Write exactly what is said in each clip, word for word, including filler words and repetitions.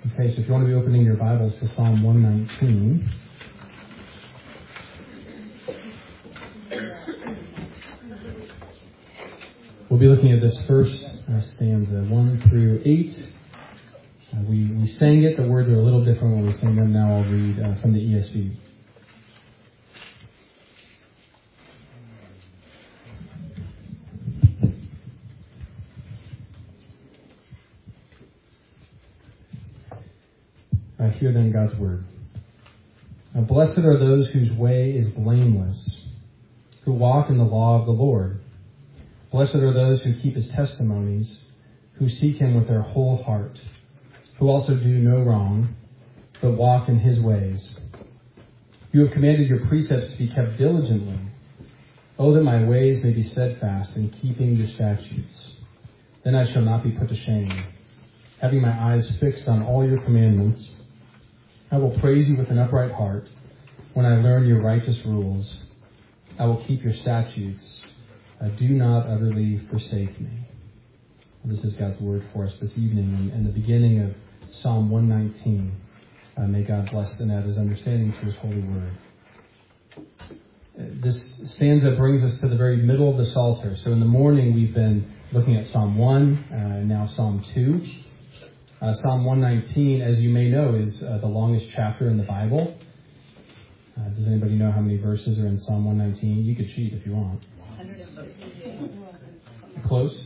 Okay, so if you want to be opening your Bibles to Psalm one nineteen. We'll be looking at this first uh, stanza, one through eight. Uh, we, we sang it, the words are a little different when we sang them. Now I'll read uh, from the E S V. Uh, hear then God's word. Uh, Blessed are those whose way is blameless, who walk in the law of the Lord. Blessed are those who keep his testimonies, who seek him with their whole heart, who also do no wrong, but walk in his ways. You have commanded your precepts to be kept diligently. Oh, that my ways may be steadfast in keeping your statutes. Then I shall not be put to shame. Having my eyes fixed on all your commandments, I will praise you with an upright heart when I learn your righteous rules. I will keep your statutes. Uh, do not utterly forsake me. This is God's word for us this evening and, and the beginning of Psalm one nineteen. Uh, may God bless and add his understanding to his holy word. Uh, this stanza brings us to the very middle of the Psalter. So in the morning we've been looking at Psalm one, uh, and now Psalm two. Uh, Psalm one nineteen, as you may know, is uh, the longest chapter in the Bible. Uh, does anybody know how many verses are in Psalm one nineteen? You could cheat if you want. Close?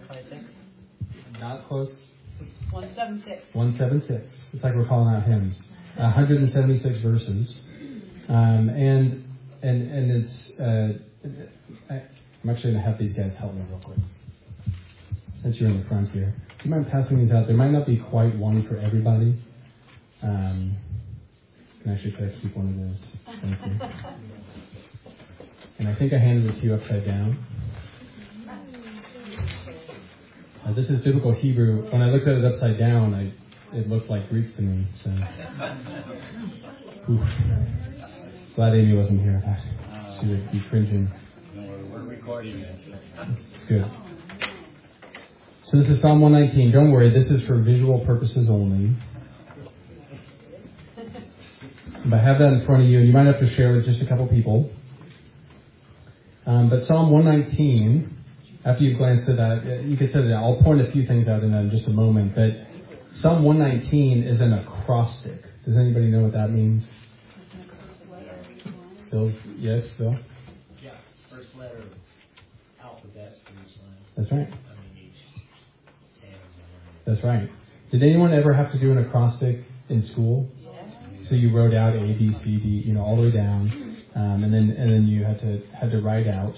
Not close? one seventy-six. one seventy-six. It's like we're calling out hymns. one hundred seventy-six verses. Um, and and and it's... Uh, I, I'm actually going to have these guys help me real quick. Since you're in the front here. Do you mind passing these out? There might not be quite one for everybody. Um, can actually try to keep one of those. Thank you. And I think I handed it to you upside down. Uh, this is biblical Hebrew. When I looked at it upside down, I, it looked like Greek to me. So, oof. Glad Amy wasn't here. She would be cringing. We're recording this. It's good. So this is Psalm one nineteen. Don't worry, this is for visual purposes only. But I have that in front of you, and you might have to share with just a couple people. Um, but Psalm one nineteen, after you've glanced at that, you can say that. I'll point a few things out in, that in just a moment. But Psalm one nineteen is an acrostic. Does anybody know what that means? Bill? Yes, Bill? Yeah, first letter of alphabet for each line. That's right. I mean, each stanza. That's right. Did anyone ever have to do an acrostic in school? So you wrote out A, B, C, D, you know, all the way down, um, and then and then you had to had to write out.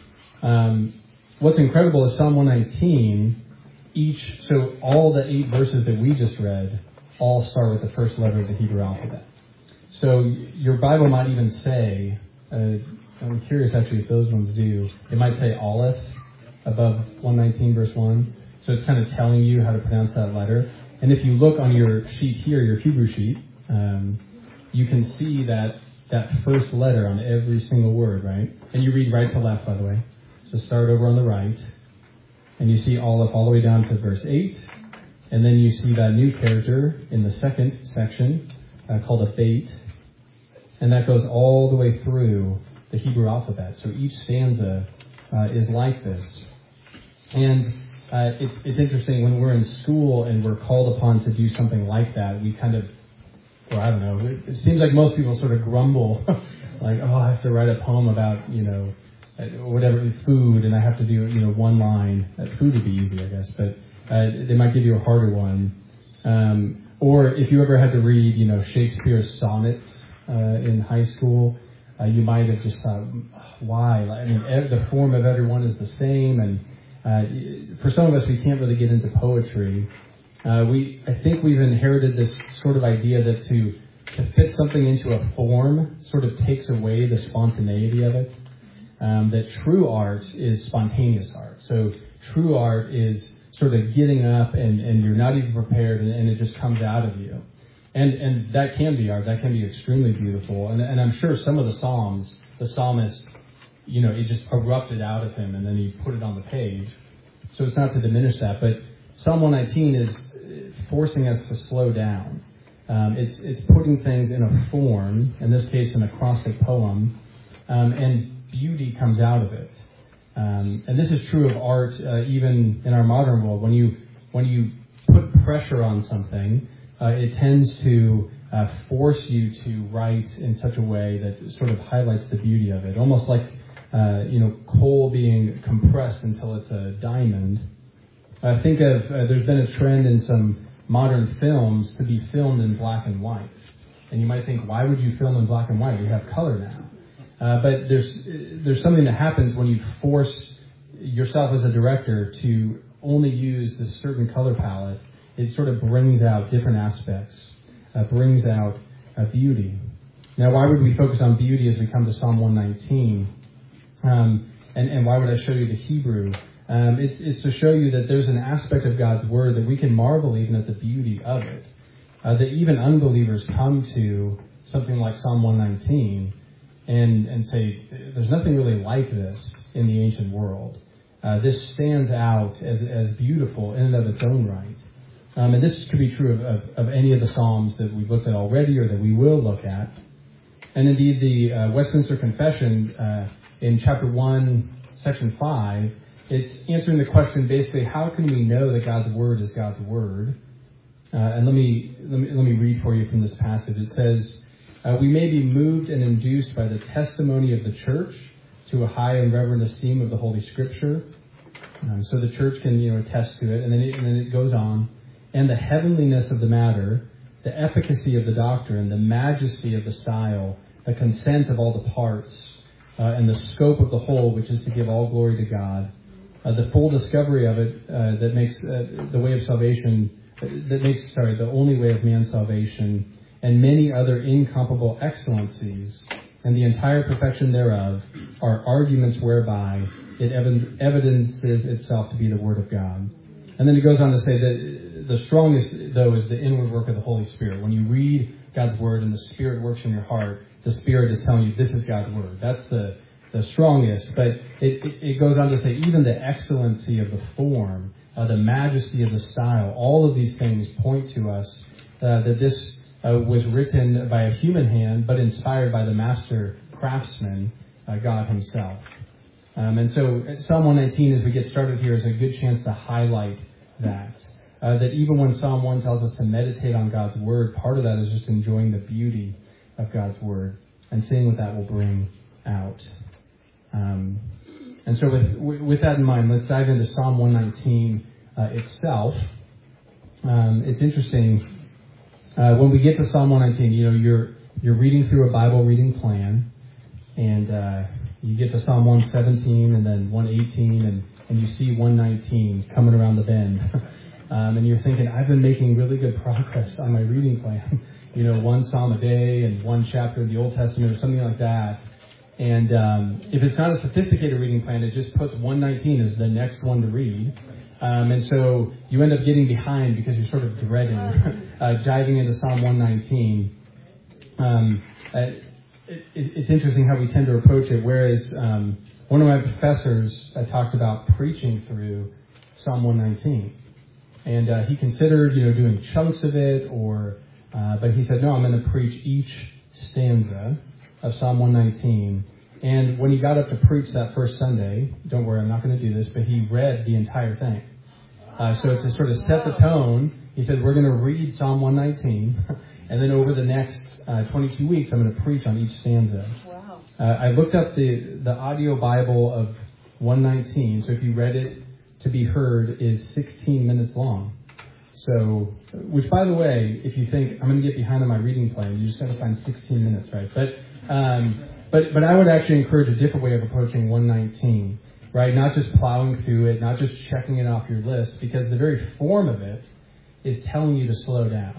Um, what's incredible is Psalm one nineteen. Each so all the eight verses that we just read all start with the first letter of the Hebrew alphabet. So your Bible might even say, uh, I'm curious actually if those ones do. It might say Aleph above one nineteen verse one. So it's kind of telling you how to pronounce that letter. And if you look on your sheet here, your Hebrew sheet. Um, you can see that that first letter on every single word, right? And you read right to left, by the way. So start over on the right, and you see Aleph all the way down to verse eight, and then you see that new character in the second section uh, called a bait, and that goes all the way through the Hebrew alphabet. So each stanza uh, is like this. And uh, it's, it's interesting, when we're in school and we're called upon to do something like that, we kind of Or I don't know. It, it seems like most people sort of grumble, like, "Oh, I have to write a poem about, you know, whatever food, and I have to do, you know, one line." Uh, food would be easy, I guess, but uh, they might give you a harder one. Um, or if you ever had to read, you know, Shakespeare's sonnets uh, in high school, uh, you might have just thought, "Why?" I mean, ev- the form of everyone is the same, and uh, for some of us, we can't really get into poetry. Uh, we, I think we've inherited this sort of idea that to, to fit something into a form sort of takes away the spontaneity of it. Um, that true art is spontaneous art. So true art is sort of getting up and, and you're not even prepared and, and it just comes out of you. And and that can be art. That can be extremely beautiful. And, and I'm sure some of the Psalms, the psalmist, you know, it just erupted out of him and then he put it on the page. So it's not to diminish that, but Psalm one nineteen is forcing us to slow down. Um, it's it's putting things in a form, in this case an acrostic poem, um, and beauty comes out of it. Um, and this is true of art, uh, even in our modern world. When you when you put pressure on something, uh, it tends to uh, force you to write in such a way that sort of highlights the beauty of it, almost like uh, you know coal being compressed until it's a diamond. Uh, think of uh, there's been a trend in some modern films to be filmed in black and white, and you might think, why would you film in black and white? We have color now. Uh, but there's there's something that happens when you force yourself as a director to only use this certain color palette. It sort of brings out different aspects, uh, brings out uh, beauty. Now, why would we focus on beauty as we come to Psalm one nineteen? Um, and, and why would I show you the Hebrew? Um, it's, it's to show you that there's an aspect of God's Word that we can marvel even at the beauty of it. Uh, that even unbelievers come to something like Psalm one nineteen and, and say, there's nothing really like this in the ancient world. Uh, this stands out as, as beautiful in and of its own right. Um, and this could be true of, of, of any of the Psalms that we've looked at already or that we will look at. And indeed, the uh, Westminster Confession uh, in chapter one, section five, it's answering the question basically, how can we know that God's Word is God's Word? Uh, and let me, let me let me read for you from this passage. It says, uh, we may be moved and induced by the testimony of the church to a high and reverent esteem of the Holy Scripture. Um, so the church can, you know, attest to it. And then it, and then it goes on. And the heavenliness of the matter, the efficacy of the doctrine, the majesty of the style, the consent of all the parts, uh, and the scope of the whole, which is to give all glory to God. Uh, the full discovery of it uh, that makes uh, the way of salvation, that makes, sorry, the only way of man's salvation, and many other incomparable excellencies, and the entire perfection thereof, are arguments whereby it ev- evidences itself to be the Word of God. And then it goes on to say that the strongest, though, is the inward work of the Holy Spirit. When you read God's Word and the Spirit works in your heart, the Spirit is telling you this is God's Word. That's the, the strongest. But it, it, it goes on to say even the excellency of the form, uh, the majesty of the style, all of these things point to us uh, that this uh, was written by a human hand, but inspired by the master craftsman, uh, God himself. Um, and so Psalm one nineteen, as we get started here, is a good chance to highlight that. Uh, that even when Psalm one tells us to meditate on God's Word, part of that is just enjoying the beauty of God's Word and seeing what that will bring out. Um, and so with with that in mind, let's dive into Psalm one nineteen uh, itself. Um, it's interesting. Uh, when we get to Psalm one nineteen, you know, you're you're reading through a Bible reading plan, and uh, you get to Psalm one seventeen and then one eighteen, and, and you see one nineteen coming around the bend. um, and you're thinking, I've been making really good progress on my reading plan. you know, one psalm a day and one chapter in the Old Testament or something like that. And um, if it's not a sophisticated reading plan, it just puts one nineteen as the next one to read. Um, and so you end up getting behind because you're sort of dreading uh, diving into Psalm one nineteen. Um, uh, it, it, it's interesting how we tend to approach it. Whereas um, one of my professors uh, talked about preaching through Psalm one nineteen, and uh, he considered, you know, doing chunks of it, or uh, but he said, no, I'm going to preach each stanza of Psalm one nineteen. And when he got up to preach that first Sunday, don't worry, I'm not going to do this, but he read the entire thing. Uh, so to sort of set the tone, he said, we're going to read Psalm one nineteen, and then over the next uh, twenty-two weeks, I'm going to preach on each stanza. Wow. Uh, I looked up the, the audio Bible of one nineteen, so if you read it to be heard, is sixteen minutes long. So, which, by the way, if you think, I'm going to get behind on my reading plan, you just got to find sixteen minutes, right? But, um, but, but I would actually encourage a different way of approaching one nineteen, right? Not just plowing through it, not just checking it off your list, because the very form of it is telling you to slow down.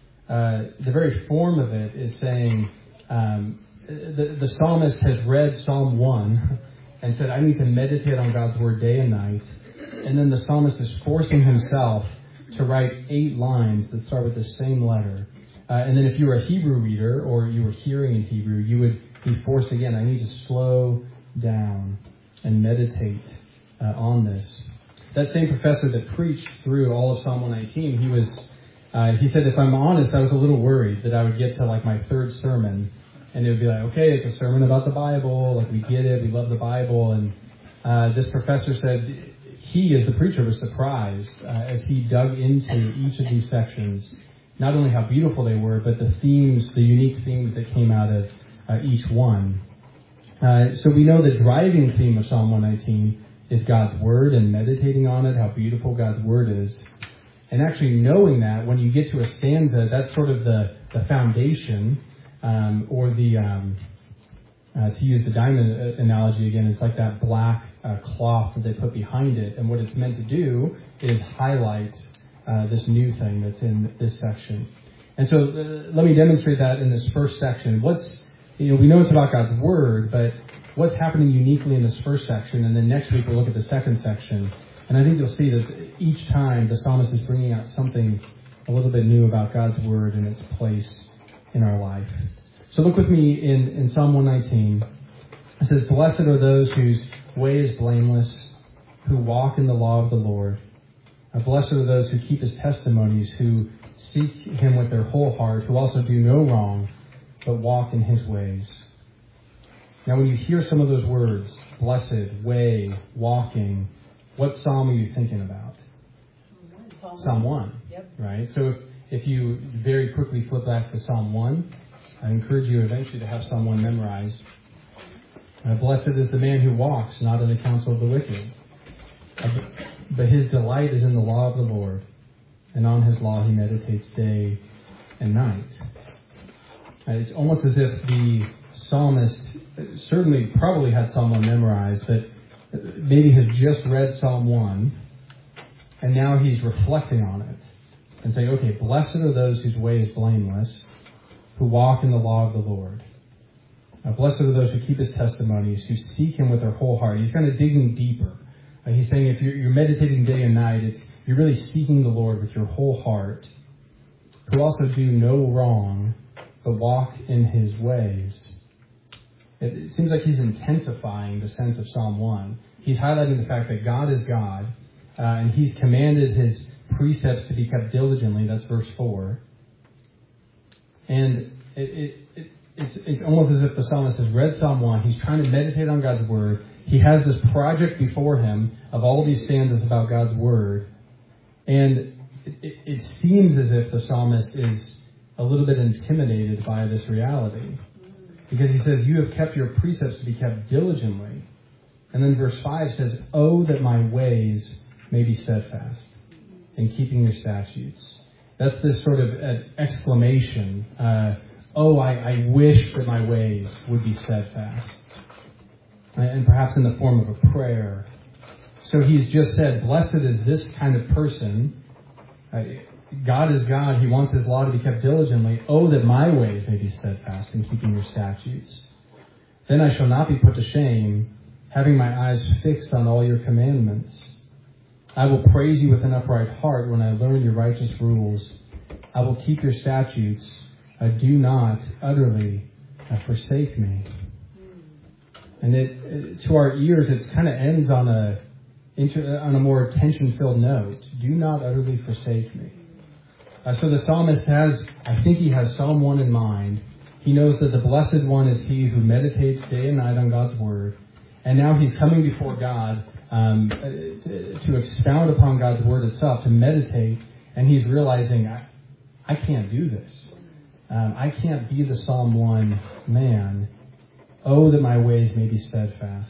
Uh, the very form of it is saying, um, the, the psalmist has read Psalm one and said, I need to meditate on God's Word day and night. And then the psalmist is forcing himself to write eight lines that start with the same letter. Uh, and then if you were a Hebrew reader or you were hearing in Hebrew, you would be forced again, I need to slow down and meditate uh, on this. That same professor that preached through all of Psalm one nineteen, he was Uh, he said, if I'm honest, I was a little worried that I would get to like my third sermon and it would be like, okay, it's a sermon about the Bible. Like we get it. We love the Bible. And uh, this professor said he, as the preacher, was surprised uh, as he dug into each of these sections, not only how beautiful they were, but the themes, the unique themes that came out of uh, each one. Uh, so we know the driving theme of Psalm one nineteen is God's Word and meditating on it, how beautiful God's Word is. And actually knowing that when you get to a stanza, that's sort of the, the foundation, um, or the, um, uh, to use the diamond analogy again, it's like that black uh, cloth that they put behind it. And what it's meant to do is highlight uh, this new thing that's in this section. And so uh, let me demonstrate that in this first section. What's, you know, we know it's about God's Word, but what's happening uniquely in this first section? And then next week we'll look at the second section. And I think you'll see that each time the psalmist is bringing out something a little bit new about God's Word and its place in our life. So look with me in, in Psalm one nineteen. It says, blessed are those whose way is blameless, who walk in the law of the Lord. Blessed are those who keep his testimonies, who seek him with their whole heart, who also do no wrong, but walk in his ways. Now when you hear some of those words, blessed, way, walking, what psalm are you thinking about? Psalm, Psalm one. Yep. Right? So if, if you very quickly flip back to Psalm one, I encourage you eventually to have Psalm one memorized. Uh, blessed is the man who walks not in the counsel of the wicked, uh, but his delight is in the law of the Lord, and on his law he meditates day and night. Uh, it's almost as if the psalmist certainly probably had Psalm one memorized, but maybe has just read Psalm one, and now he's reflecting on it and saying, okay, blessed are those whose way is blameless, who walk in the law of the Lord. Uh, blessed are those who keep his testimonies, who seek him with their whole heart. He's kind of digging deeper. Uh, he's saying if you're, you're meditating day and night, it's you're really seeking the Lord with your whole heart, who also do no wrong, but walk in his ways. It, it seems like he's intensifying the sense of Psalm one. He's highlighting the fact that God is God, uh, and he's commanded his precepts to be kept diligently. That's verse four. And it, it, it, it's, it's almost as if the psalmist has read Psalm one. He's trying to meditate on God's Word. He has this project before him of all these stanzas about God's Word. And it, it, it seems as if the psalmist is a little bit intimidated by this reality. Because he says, you have kept your precepts to be kept diligently. And then verse five says, oh, that my ways may be steadfast in keeping your statutes. That's this sort of exclamation. Uh, oh, I, I wish that my ways would be steadfast. And perhaps in the form of a prayer. So he's just said, blessed is this kind of person. Uh, God is God. He wants his law to be kept diligently. Oh, that my ways may be steadfast in keeping your statutes. Then I shall not be put to shame, having my eyes fixed on all your commandments. I will praise you with an upright heart when I learn your righteous rules. I will keep your statutes. I do not utterly forsake me. And it, it, to our ears, it kind of ends on a on a more tension-filled note. Do not utterly forsake me. Uh, so the psalmist has, I think he has Psalm one in mind. He knows that the blessed one is he who meditates day and night on God's Word. And now he's coming before God um, to, to expound upon God's Word itself, to meditate. And he's realizing, I, I can't do this. Um, I can't be the Psalm one man. Oh, that my ways may be steadfast.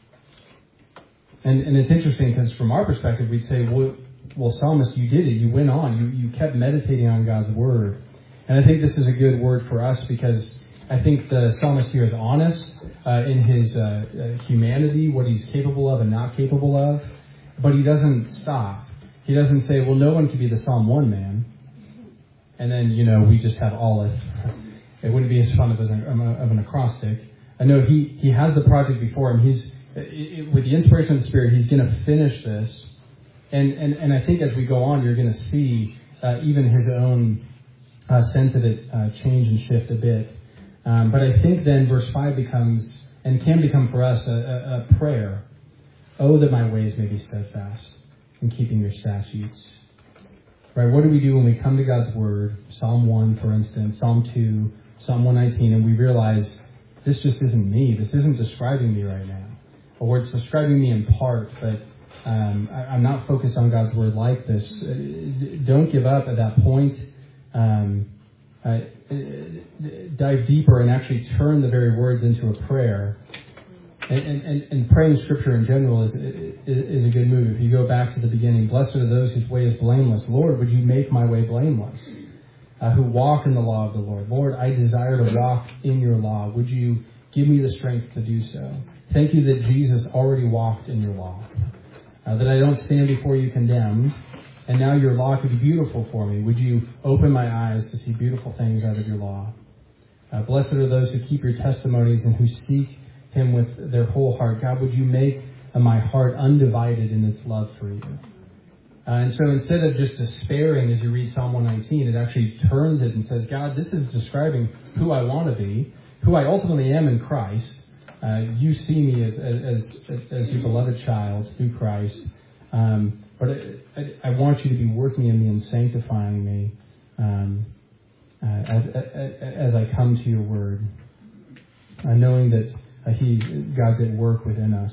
And, and it's interesting because from our perspective, we'd say, well, well, psalmist, you did it. You went on. You, you kept meditating on God's Word. And I think this is a good word for us because I think the psalmist here is honest uh, in his uh, uh, humanity, what he's capable of and not capable of. But he doesn't stop. He doesn't say, well, no one can be the Psalm one man. And then, you know, we just have Olive. It wouldn't be as fun of, as an, of an acrostic. I know he, he has the project before him. He's it, it, with the inspiration of the Spirit, he's going to finish this. And, and, and I think as we go on, you're going to see uh, even his own uh, sense of it uh, change and shift a bit. Um, but I think then verse five becomes, and can become for us, a, a, a prayer. Oh, that my ways may be steadfast in keeping your statutes. Right? What do we do when we come to God's Word? Psalm one, for instance, Psalm two, Psalm one nineteen, and we realize this just isn't me. This isn't describing me right now. Or it's describing me in part, but um, I, I'm not focused on God's Word like this. Uh, don't give up at that point. Um, uh, dive deeper and actually turn the very words into a prayer. And, and, and praying Scripture in general is, is is a good move. If you go back to the beginning, blessed are those whose way is blameless. Lord, would you make my way blameless? Uh, who walk in the law of the Lord. Lord, I desire to walk in your law. Would you give me the strength to do so? Thank you that Jesus already walked in your law. Uh, that I don't stand before you condemned. And now your law could be beautiful for me. Would you open my eyes to see beautiful things out of your law? Uh, blessed are those who keep your testimonies and who seek him with their whole heart. God, would you make my heart undivided in its love for you? Uh, and so instead of just despairing as you read Psalm one nineteen, it actually turns it and says, God, this is describing who I want to be, who I ultimately am in Christ. Uh, you see me as, as, as, as your beloved child through Christ. Um, but I, I, I want you to be working in me and sanctifying me um, uh, as, as, as I come to your word, uh, knowing that Uh, he's God's at work within us.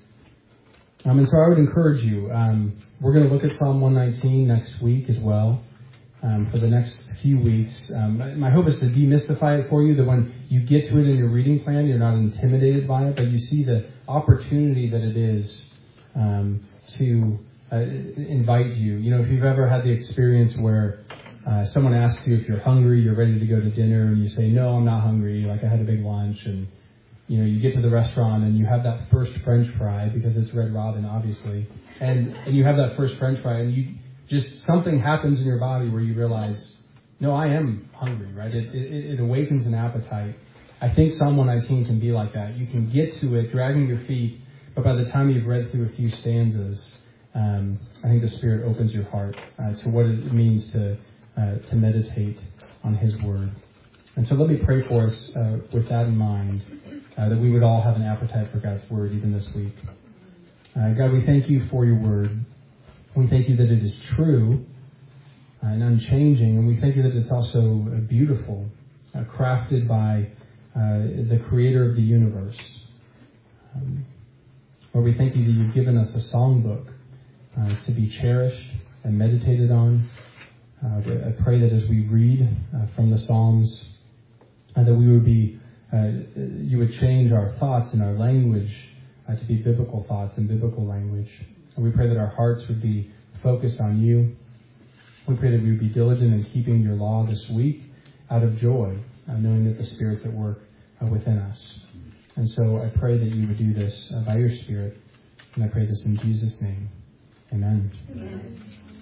Um, and so I would encourage you, um, we're going to look at Psalm one nineteen next week as well, um, for the next few weeks. Um, my hope is to demystify it for you, that when you get to it in your reading plan, you're not intimidated by it, but you see the opportunity that it is um, to uh, invite you. You know, if you've ever had the experience where uh, someone asks you if you're hungry, you're ready to go to dinner, and you say, no, I'm not hungry, like I had a big lunch, and you know, you get to the restaurant and you have that first French fry because it's Red Robin, obviously, and, and you have that first French fry and you just, something happens in your body where you realize, no, I am hungry, right? It, it, it awakens an appetite. I think Psalm one nineteen can be like that. You can get to it dragging your feet, but by the time you've read through a few stanzas, um, I think the Spirit opens your heart uh, to what it means to uh, to meditate on His Word. And so let me pray for us uh, with that in mind, uh, that we would all have an appetite for God's Word even this week. Uh, God, we thank you for your Word. We thank you that it is true and unchanging, and we thank you that it's also uh, beautiful, uh, crafted by uh, the Creator of the universe. Um, Lord, we thank you that you've given us a songbook uh, to be cherished and meditated on. Uh, I pray that as we read uh, from the Psalms, uh, that we would be, uh, you would change our thoughts and our language uh, to be biblical thoughts and biblical language. And we pray that our hearts would be focused on you. We pray that we would be diligent in keeping your law this week out of joy, uh, knowing that the Spirit's at work uh, within us. And so I pray that you would do this uh, by your Spirit. And I pray this in Jesus' name. Amen. Amen.